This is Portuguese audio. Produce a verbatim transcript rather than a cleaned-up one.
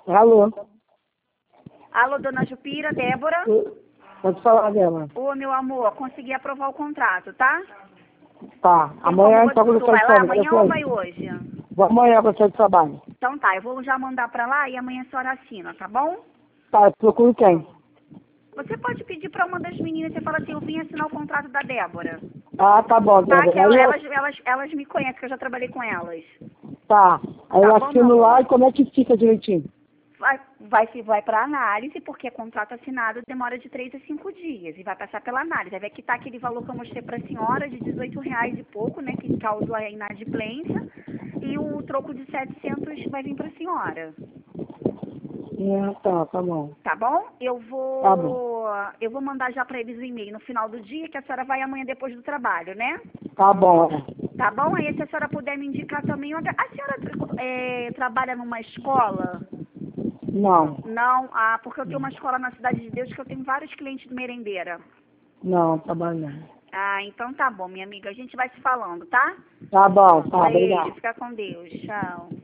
Alô? Alô, dona Jupira, Débora? Pode falar, Débora. Ô, meu amor, consegui aprovar o contrato, tá? Tá. Tem Amanhã como então você- quando tu eu vai lá sair de amanhã ou vai hoje? Vou amanhã quando eu sair de trabalho. Então tá, eu vou já mandar pra lá e amanhã a senhora assina, tá bom? Tá, eu procuro quem? Você pode pedir pra uma das meninas, você fala assim, eu vim assinar o contrato da Débora. Ah, tá bom, Tá, Débora. que Aí ela- eu... elas, elas, elas me conhecem, que eu já trabalhei com elas. Tá. Aí Tá eu bom, assino meu lá amor? e como é que fica direitinho? Vai, vai, se- vai para análise, porque contrato assinado demora de três a cinco dias. E vai passar pela análise. Aí vai quitar aquele valor que eu mostrei para a senhora, de dezoito reais e pouco, né? Que causou a inadimplência. E o troco de setecentos vai vir para a senhora. Ah, tá, tá bom. Tá bom? Eu Tá vou. bom. Eu vou mandar já para eles o e-mail no final do dia, que a senhora vai amanhã depois do trabalho, né? Tá bom, é. Tá bom? Aí se a senhora puder me indicar também. outra- A senhora é, trabalha numa escola? Não. Não, ah, porque eu tenho uma escola na Cidade de Deus que eu tenho vários clientes do merendeira. Não, trabalho não. Ah, então tá bom, minha amiga. A gente vai se falando, tá? Tá bom, tá, Beijo, obrigado. fica com Deus. Tchau.